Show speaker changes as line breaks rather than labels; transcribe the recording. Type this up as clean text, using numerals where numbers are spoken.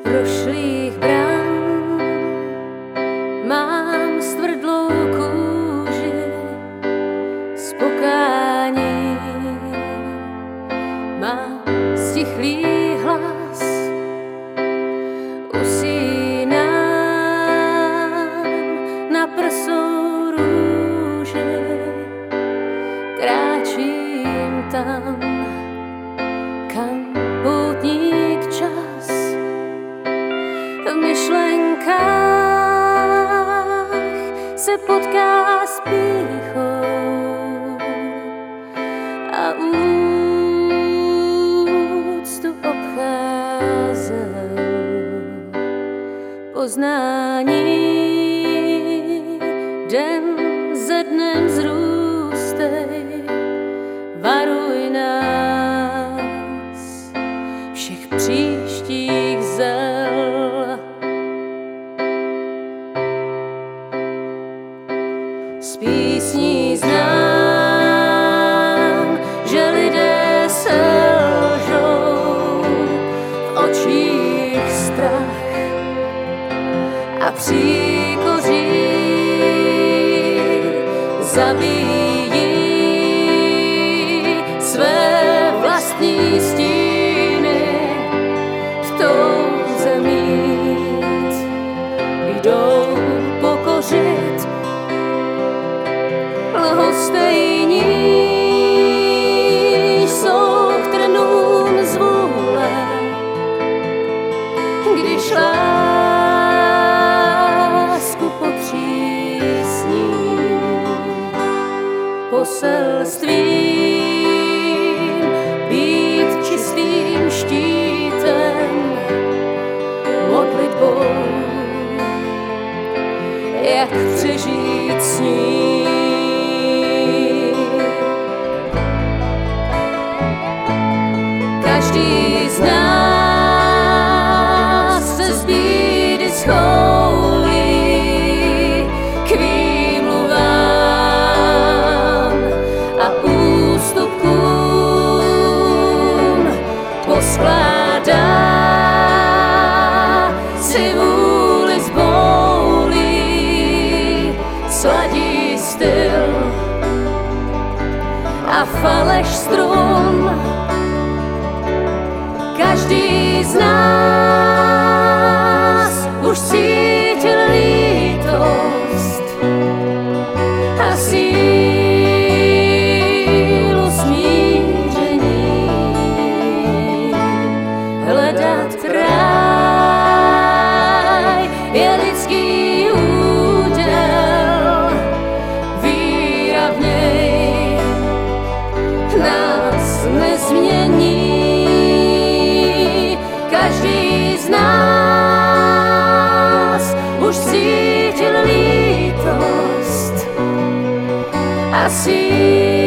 prošlých bran. Mám stvrdlou kůži z pokání, mám stichlý hlas, usínám na prsou růže, kráčím tam, kam poutník čas. V myšlenkách se potká s pýchou a úctu obcházím. Poznání den ze dnem vzrůstej, varuj nás všech příštích zel. Z písní znám, že lidé selžou, v očích strach a příkoří zabíjí své vlastní stíny v touze mít, jdou pokořit lhostejní, jsou k trnům zvůle, když lásku potřísní poselstvím, být čistým štítem, modlitbou, jak přežít s ní. Každý z nás se z bídy schoulí k výmluvám a ústupkům, poskládá si vůli zboulí, sladí styl a faleš strun. Každý z nás už cítil lítost a sílu smíření, hledat kraj je lidský úděl, víra v něj nás nezmění. Každý z nás už cítil lítost a sílu